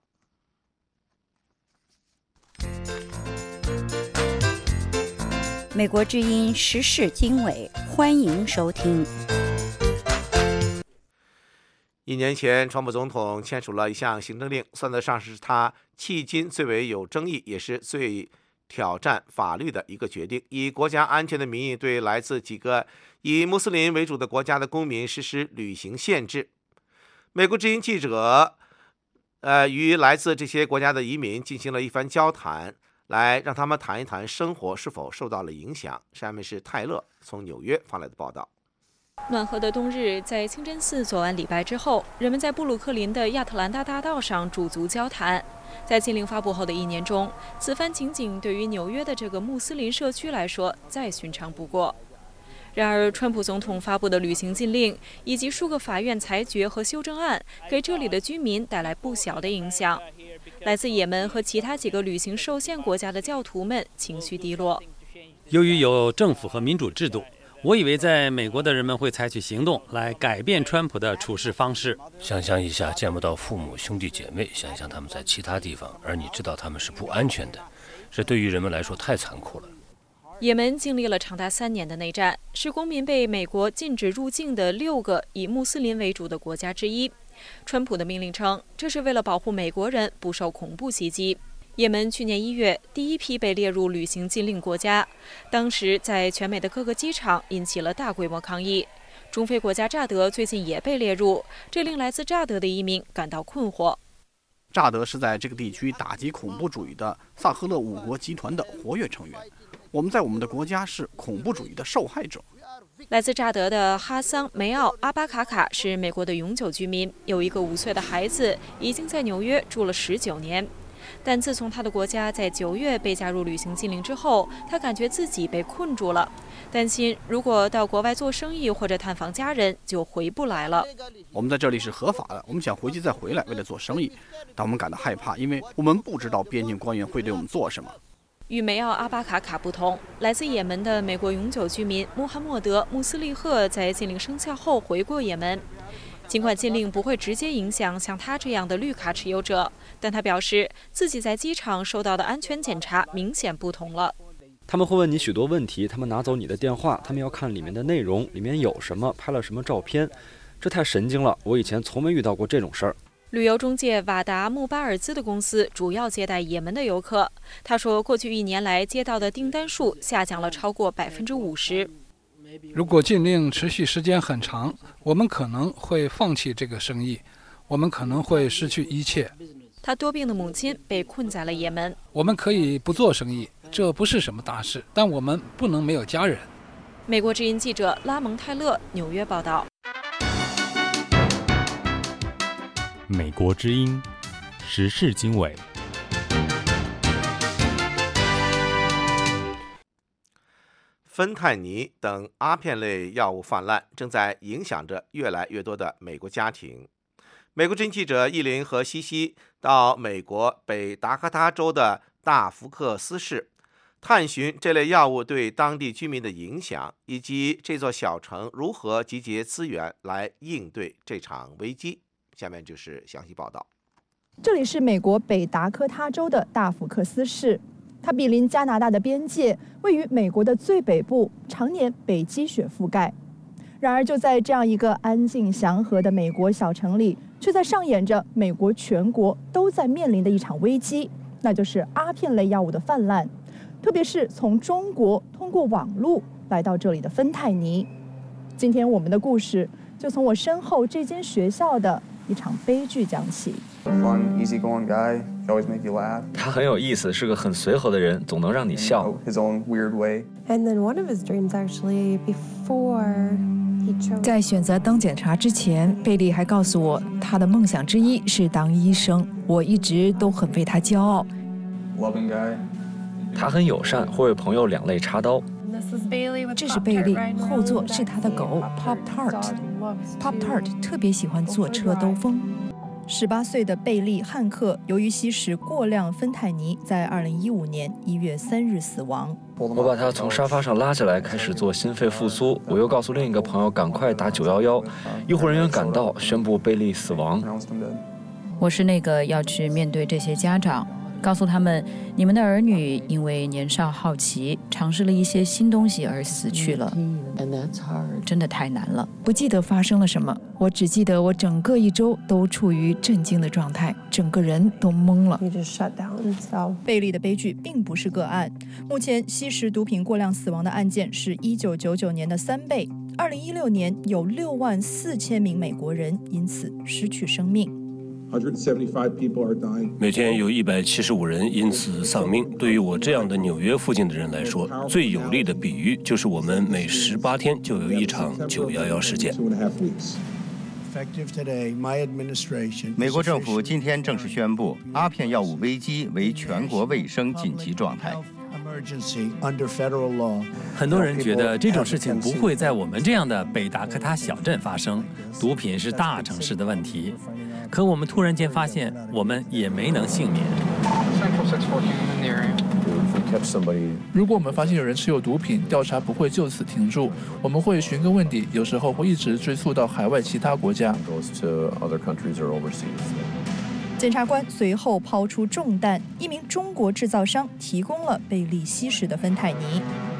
美国之音时事经纬，欢迎收听。 一年前，川普总统签署了一项行政令，算得上是他迄今最为有争议，也是最挑战法律的一个决定，以国家安全的名义对来自几个以穆斯林为主的国家的公民实施旅行限制。美国之音记者呃与来自这些国家的移民进行了一番交谈，来让他们谈一谈生活是否受到了影响。下面是泰勒从纽约发来的报道。 暖和的冬日，在清真寺做完礼拜之后，人们在布鲁克林的亚特兰大大道上驻足交谈。在禁令发布后的一年中，此番情景对于纽约的这个穆斯林社区来说再寻常不过。然而，川普总统发布的旅行禁令以及数个法院裁决和修正案，给这里的居民带来不小的影响。来自也门和其他几个旅行受限国家的教徒们情绪低落。 由于有政府和民主制度，我以为在美国的人们会采取行动来改变川普的处事方式。 想象一下，见不到父母兄弟姐妹，想象他们在其他地方，而你知道他们是不安全的，这对于人们来说太残酷了。 也门经历了长达三年的内战，是公民被美国禁止入境的六个以穆斯林为主的国家之一。川普的命令称，这是为了保护美国人不受恐怖袭击。 也门去年一月第一批被列入旅行禁令国家，当时在全美的各个机场引起了大规模抗议。中非国家乍得最近也被列入，这令来自乍得的移民感到困惑。 乍得是在这个地区打击恐怖主义的萨赫勒五国集团的活跃成员，我们在我们的国家是恐怖主义的受害者。 来自乍得的哈桑梅奥阿巴卡卡是美国的永久居民，有一个五岁的孩子，已经在纽约住了十九年。但自从他的国家在九月被加入旅行禁令之后，他感觉自己被困住了，担心如果到国外做生意或者探访家人，就回不来了。 我们在这里是合法的，我们想回去再回来，为了做生意，但我们感到害怕，因为我们不知道边境官员会对我们做什么。 与梅奥阿巴卡卡不同，来自也门的美国永久居民穆罕默德·穆斯利赫在禁令生效后回过也门。尽管禁令不会直接影响像他这样的绿卡持有者，但他表示自己在机场受到的安全检查明显不同了。 他们会问你许多问题，他们拿走你的电话，他们要看里面的内容，里面有什么，拍了什么照片，这太神经了，我以前从没遇到过这种事儿。 旅游中介瓦达穆巴尔兹的公司主要接待也门的游客，他说过去一年来接到的订单数下降了超过百分之五十。 如果禁令持续时间很长，我们可能会放弃这个生意，我们可能会失去一切。 他多病的母亲被困在了也门。 我们可以不做生意，这不是什么大事，但我们不能没有家人。 美国之音记者拉蒙泰勒纽约报道。 美国之音时事经纬。 芬太尼等阿片类药物泛滥，正在影响着越来越多的美国家庭。美国之音记者易林和西西到美国北达科他州的大福克斯市，探寻这类药物对当地居民的影响，以及这座小城如何集结资源来应对这场危机。下面就是详细报道。 这里是美国北达科他州的大福克斯市。它毗邻加拿大的边界，位于美国的最北部，常年被积雪覆盖。然而，就在这样一个安静祥和的美国小城里，却在上演着美国全国都在面临的一场危机，那就是阿片类药物的泛滥，特别是从中国通过网路来到这里的芬太尼。今天我们的故事就从我身后这间学校的一场悲剧讲起。 Fun, easygoing guy, always make you laugh. 他很有意思，是个很随和的人，总能让你笑。 His own weird way. And then one of his dreams actually before he chose. 在选择当检察之前，贝利还告诉我，他的梦想之一是当医生。我一直都很为他骄傲。 Loving guy. 他很友善，会为朋友两肋插刀。 这是贝利，后座是他的狗 Pop Tart。Pop Tart 特别喜欢坐车兜风。 十八岁的贝利·汉克由于吸食过量芬太尼，在二零一五年一月三日死亡。 我把他从沙发上拉起来，开始做心肺复苏。我又告诉另一个朋友赶快打九一一。医护人员赶到，宣布贝利死亡。 我是那个要去面对这些家长，告诉他们，你们的儿女因为年少好奇，尝试了一些新东西而死去了，真的太难了。不记得发生了什么，我只记得我整个一周都处于震惊的状态，整个人都懵了。 贝利的悲剧并不是个案，目前吸食毒品过量死亡的案件是一九九九年的三倍。二零一六年有六万四千名美国人因此失去生命。 每天有一百七十五人因此丧命。对于我这样的纽约附近的人来说，最有力的比喻就是我们每十八天就有一场九一一事件。 美国政府今天正式宣布，阿片药物危机为全国卫生紧急状态。 很多人觉得这种事情不会在我们这样的北达科他小镇发生，毒品是大城市的问题。可我们突然间发现，我们也没能幸免。 如果我们发现有人持有毒品，调查不会就此停住，我们会寻根问底，有时候会一直追溯到海外其他国家。 检察官随后抛出重担，一名中国制造商提供了贝利吸食的芬太尼。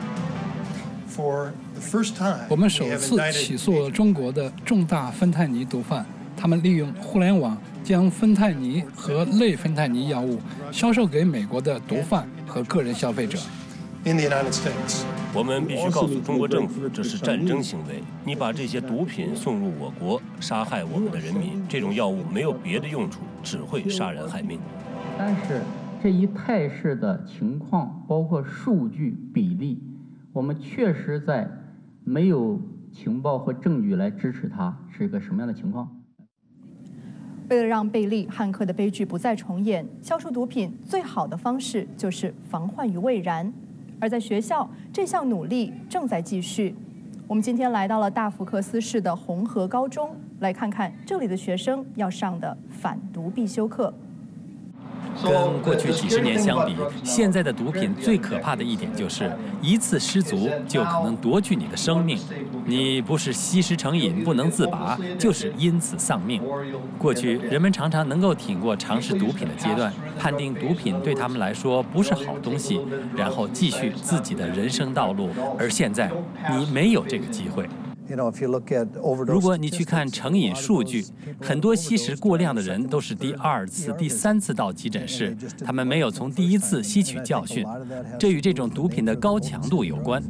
我们首次起诉了中国的重大芬太尼毒贩，他们利用互联网将芬太尼和类芬太尼药物销售给美国的毒贩和个人消费者。 我们必须告诉中国政府，这是战争行为。你把这些毒品送入我国，杀害我们的人民，这种药物没有别的用处，只会杀人害命。 但是这一态势的情况，包括数据比例，我们确实在没有情报和证据来支持它是一个什么样的情况。 为了让贝利汉克的悲剧不再重演，销售毒品最好的方式就是防患于未然。而在学校，这项努力正在继续。我们今天来到了大福克斯市的红河高中，来看看这里的学生要上的反毒必修课。 跟过去几十年相比，现在的毒品最可怕的一点就是一次失足就可能夺去你的生命。你不是吸食成瘾不能自拔，就是因此丧命。过去人们常常能够挺过尝试毒品的阶段，判定毒品对他们来说不是好东西，然后继续自己的人生道路。而现在，你没有这个机会。如果你去看成瘾数据，很多吸食过量的人都是第二次、第三次到急诊室，他们没有从第一次吸取教训，这与这种毒品的高强度有关。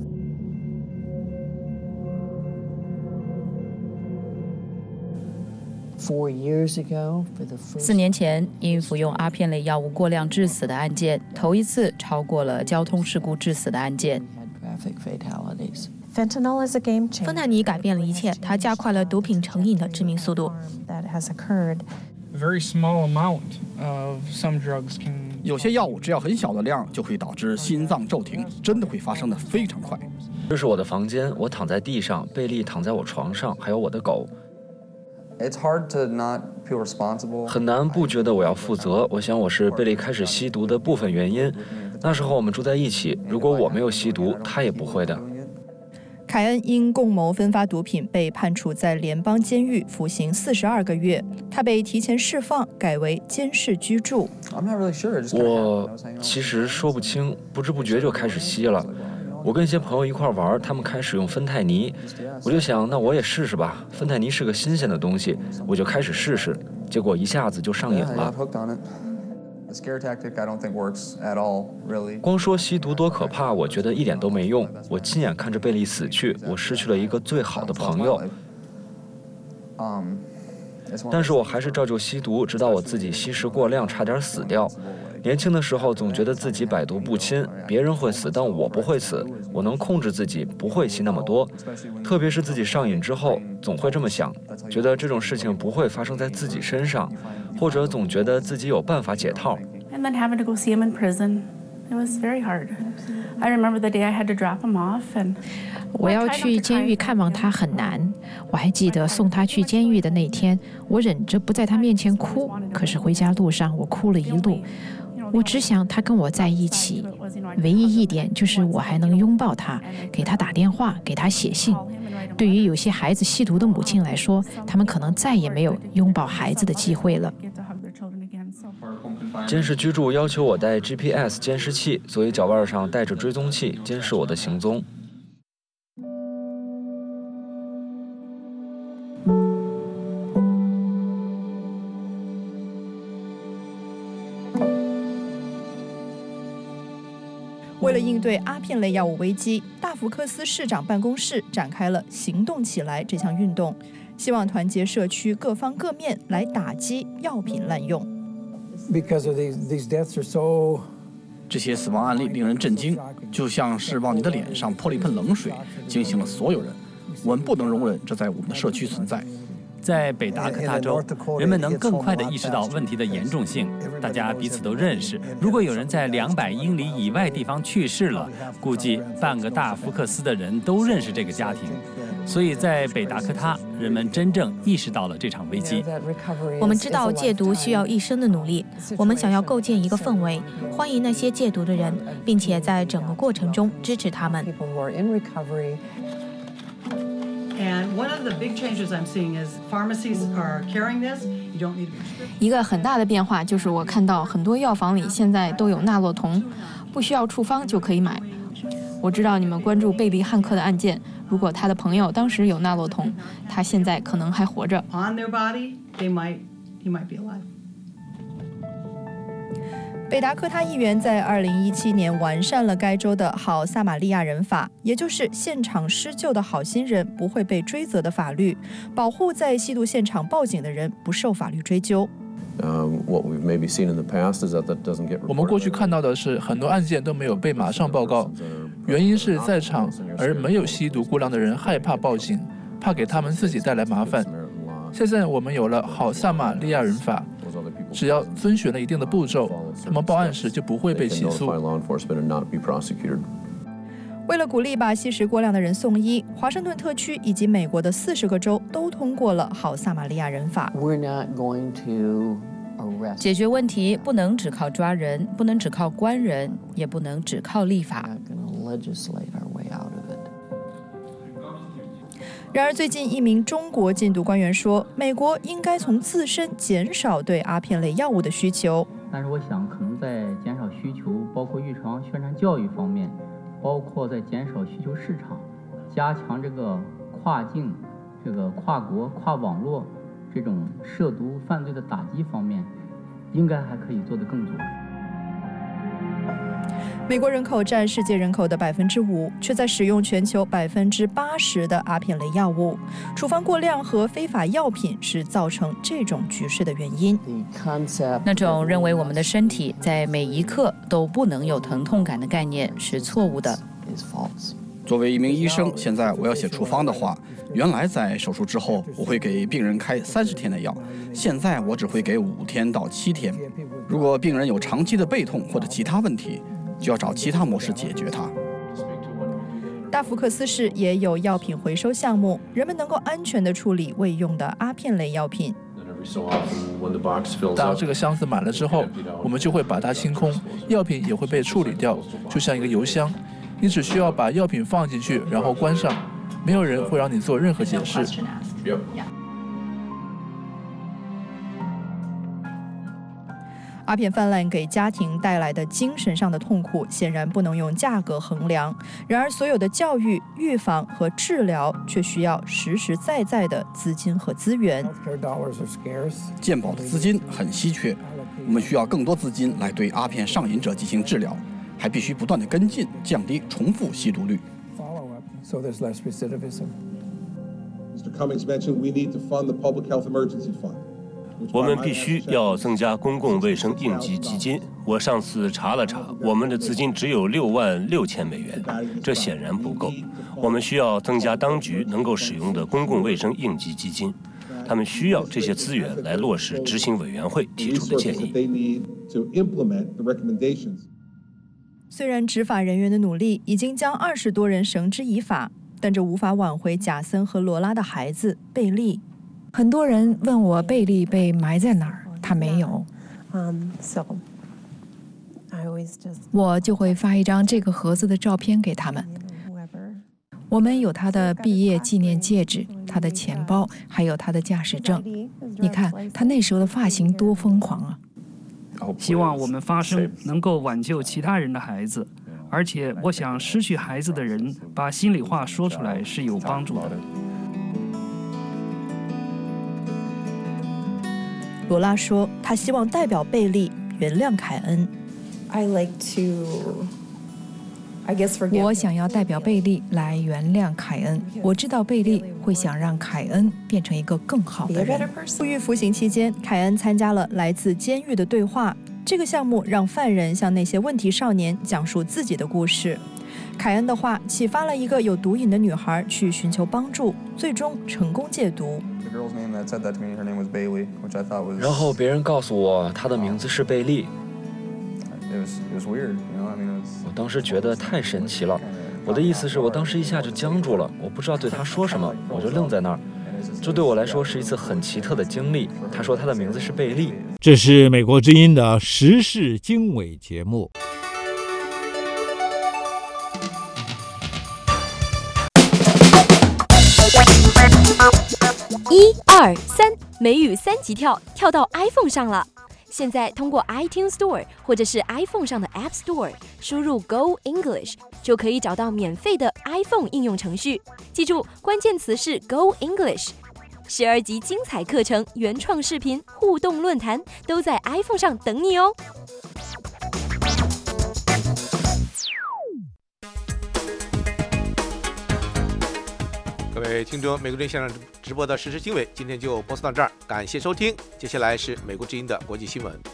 四年前，因服用阿片类药物过量致死的案件，头一次超过了交通事故致死的案件。 芬太尼改变了一切，它加快了毒品成瘾的致命速度。 有些药物只要很小的量就可以导致心脏骤停，真的会发生的非常快。 这是我的房间，我躺在地上，贝利躺在我床上，还有我的狗。很难不觉得我要负责。我想我是贝利开始吸毒的部分原因。那时候我们住在一起，如果我没有吸毒，他也不会的。 凯恩因共谋分发毒品被判处在联邦监狱服刑四十二个月，他被提前释放，改为监视居住。 我其实说不清，不知不觉就开始吸了。我跟一些朋友一块玩，他们开始用芬太尼，我就想，那我也试试吧。芬太尼是个新鲜的东西，我就开始试试，结果一下子就上瘾了。光说吸毒多可怕，我觉得一点都没用。我亲眼看着贝利死去，我失去了一个最好的朋友。但是我还是照旧吸毒，直到我自己吸食过量，差点死掉。年轻的时候总觉得自己百毒不侵，别人会死，但我不会死，我能控制自己，不会吸那么多。特别是自己上瘾之后，总会这么想，觉得这种事情不会发生在自己身上，或者总觉得自己有办法解套。 And then having to go see him in prison, it was very hard. I remember the day I had to drop him off and. 我要去监狱看望他很难，我还记得送他去监狱的那天，我忍着不在他面前哭，可是回家路上我哭了一路。我只想他跟我在一起，唯一一点就是我还能拥抱他，给他打电话，给他写信。对于有些孩子吸毒的母亲来说，他们可能再也没有拥抱孩子的机会了。 监视居住要求我带 G P S 监视器，所以脚腕上带着追踪器，监视我的行踪。 为了应对阿片类药物危机，大福克斯市长办公室展开了行动起来这项运动，希望团结社区各方各面来打击药品滥用。 这些死亡案例令人震惊，就像是往你的脸上泼了一盆冷水，惊醒了所有人。我们不能容忍这在我们的社区存在。 在北达科他州，人们能更快地意识到问题的严重性，大家彼此都认识。如果有人在两百英里以外地方去世了，估计半个大福克斯的人都认识这个家庭。所以在北达科他，人们真正意识到了这场危机。 我们知道戒毒需要一生的努力，我们想要构建一个氛围，欢迎那些戒毒的人，并且在整个过程中支持他们。一个很大的变化就是我看到很多药房里现在都有纳洛酮，不需要处方就可以买。我知道你们关注贝利汉克的案件，如果他的朋友当时有纳洛酮，他现在可能还活着。 he might be alive. 北达科他议员在二零一七年完善了该州的好撒玛利亚人法，也就是现场施救的好心人不会被追责的法律，保护在吸毒现场报警的人不受法律追究。 我们过去看到的是，很多案件都没有被马上报告，原因是在场而没有吸毒过量的人害怕报警，怕给他们自己带来麻烦。现在我们有了好撒玛利亚人法，只要遵循了一定的步骤，他们报案时就不会被起诉。 为了鼓励把吸食过量的人送医，华盛顿特区以及美国的四十个州都通过了好撒玛利亚人法。 解决问题不能只靠抓人，不能只靠关人，也不能只靠立法。 然而，最近一名中国禁毒官员说，美国应该从自身减少对阿片类药物的需求。 但是，我想可能在减少需求，包括预防、宣传教育方面，包括在减少需求市场、加强这个跨境、这个跨国、跨网络这种涉毒犯罪的打击方面，应该还可以做得更多。 美国人口占世界人口的百分之五，却在使用全球百分之八十的阿片类药物。处方过量和非法药品是造成这种局势的原因。 那种认为我们的身体在每一刻都不能有疼痛感的概念是错误的。 作为一名医生，现在我要写处方的话，原来在手术之后我会给病人开三十天的药，现在我只会给五天到七天。如果病人有长期的背痛或者其他问题，就要找其他模式解决它。 大福克斯市也有药品回收项目，人们能够安全地处理未用的阿片类药品。 当这个箱子满了之后，我们就会把它清空，药品也会被处理掉，就像一个邮箱。你只需要把药品放进去，然后关上，没有人会让你做任何解释。 阿片泛滥给家庭带来的精神上的痛苦，显然不能用价格衡量。然而，所有的教育、预防和治疗却需要实实在在的资金和资源。 健保的资金很稀缺，我们需要更多资金来对阿片上瘾者进行治疗，还必须不断的跟进，降低重复吸毒率。 Mister Cummings mentioned we need to fund the Public Health Emergency Fund. 我们必须要增加公共卫生应急基金。我上次查了查，我们的资金只有六万六千美元，这显然不够。我们需要增加当局能够使用的公共卫生应急基金，他们需要这些资源来落实执行委员会提出的建议。 虽然执法人员的努力已经将二十多人绳之以法，但这无法挽回贾森和罗拉的孩子贝利。 很多人问我贝利被埋在哪儿，他没有。我就会发一张这个盒子的照片给他们。我们有他的毕业纪念戒指、他的钱包，还有他的驾驶证。你看他那时候的发型多疯狂啊！ 希望我们发声能够挽救其他人的孩子，而且我想失去孩子的人把心里话说出来是有帮助的。 罗拉说，她希望代表贝利原谅凯恩。 I like to, I guess forgive. 我想要代表贝利来原谅凯恩。我知道贝利会想让凯恩变成一个更好的人。 入狱服刑期间，凯恩参加了来自监狱的对话。这个项目让犯人向那些问题少年讲述自己的故事。凯恩的话启发了一个有毒瘾的女孩去寻求帮助，最终成功戒毒。 然后别人告诉我她的名字是贝利。我当时觉得太神奇了。我的意思是我当时一下就僵住了，我不知道对她说什么，我就愣在那儿。这对我来说是一次很奇特的经历。她说她的名字是贝利。 这是美国之音的时事经纬节目。 一二三，美语三级跳，跳到 iPhone 上了。现在通过 iTunes Store 或者是 iPhone 上的 App Store 输入 Go English， 就可以找到免费的 iPhone 应用程序。记住，关键词是 Go English。 十二集精彩课程、原创视频、互动论坛都在 iPhone 上等你哦！ 各位听众，美国之音现场直播的实时经纬，今天就播送到这儿，感谢收听。接下来是美国之音的国际新闻。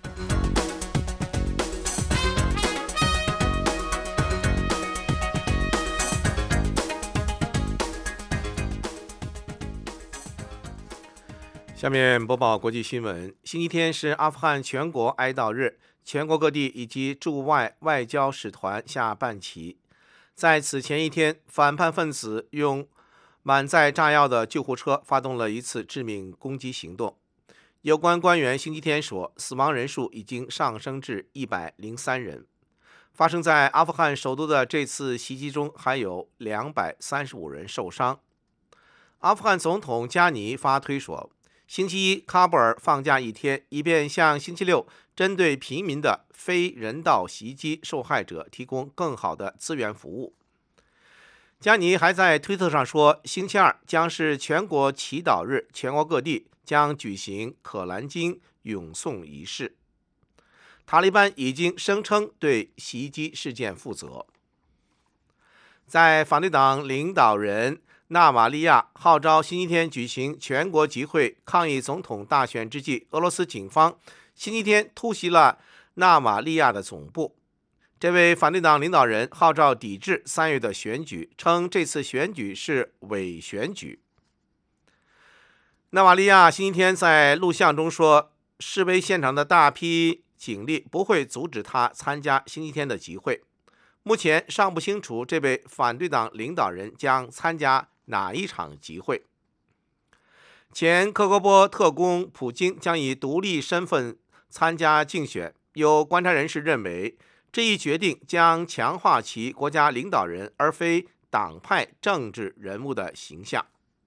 下面播报国际新闻。星期天是阿富汗全国哀悼日，全国各地以及驻外外交使团下半旗。在此前一天，反叛分子用满载炸药的救护车发动了一次致命攻击行动。有关官员星期天说，死亡人数已经上升至一百零三人。发生在阿富汗首都的这次袭击中，还有两百三十五人受伤。阿富汗总统加尼发推说，星期一，喀布尔放假一天，以便向星期六针对平民的非人道袭击受害者提供更好的资源服务。加尼还在推特上说，星期二将是全国祈祷日，全国各地将举行可兰经咏诵仪式。塔利班已经声称对袭击事件负责。在反对党领导人纳瓦利亚号召星期天举行全国集会抗议总统大选之际，俄罗斯警方星期天突袭了纳瓦利亚的总部。这位反对党领导人号召抵制三月的选举，称这次选举是伪选举。纳瓦利亚星期天在录像中说，示威现场的大批警力不会阻止他参加星期天的集会。目前尚不清楚这位反对党领导人将参加哪一场集会。前克格勃特工普京将以独立身份参加竞选，有观察人士认为，这一决定将强化其国家领导人而非党派政治人物的形象。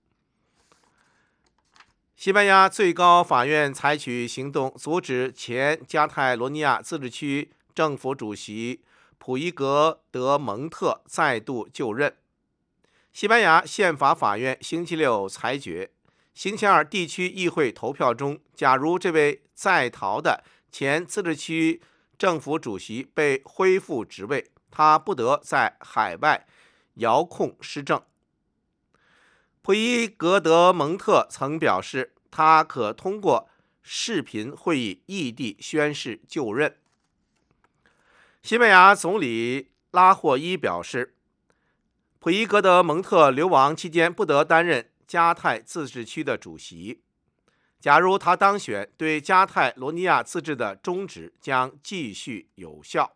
西班牙最高法院采取行动，阻止前加泰罗尼亚自治区政府主席普伊格德蒙特再度就任。西班牙宪法法院星期六裁决，星期二地区议会投票中，假如这位在逃的前自治区政府主席被恢复职位，他不得在海外遥控施政。普伊格德蒙特曾表示，他可通过视频会议异地宣誓就任。西班牙总理拉霍伊表示，普伊格德蒙特流亡期间不得担任加泰自治区的主席。假如他当选，对加泰罗尼亚自治的终止将继续有效。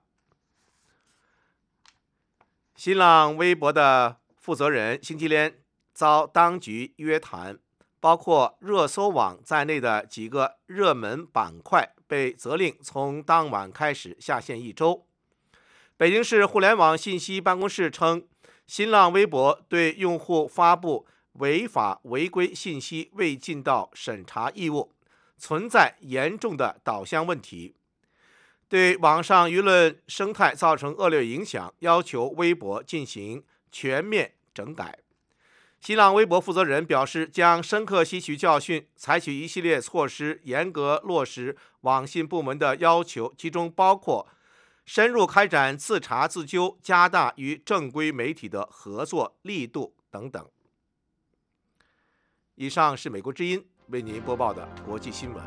新浪微博的负责人星期天遭当局约谈，包括热搜网在内的几个热门板块被责令从当晚开始下线一周。北京市互联网信息办公室称，新浪微博对用户发布违法违规信息未尽到审查义务，存在严重的导向问题，对网上舆论生态造成恶劣影响，要求微博进行全面整改。新浪微博负责人表示，将深刻吸取教训，采取一系列措施，严格落实网信部门的要求，其中包括深入开展自查自纠，加大与正规媒体的合作力度等等。以上是美国之音为您播报的国际新闻。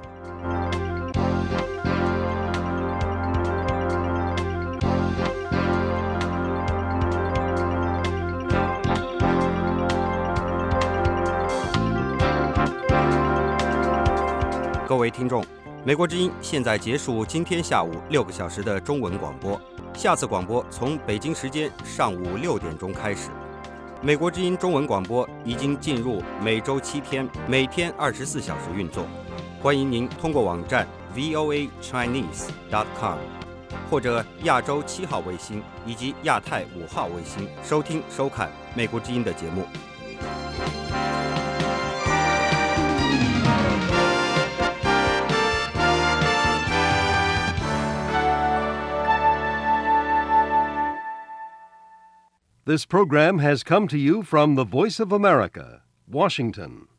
各位听众，美国之音现在结束今天下午六个小时的中文广播，下次广播从北京时间上午六点钟开始。美国之音中文广播已经进入每周七天，每天二十四小时运作。欢迎您通过网站 v o a chinese dot com 或者亚洲七号卫星以及亚太五号卫星收听收看美国之音的节目。 This program has come to you from the Voice of America, Washington.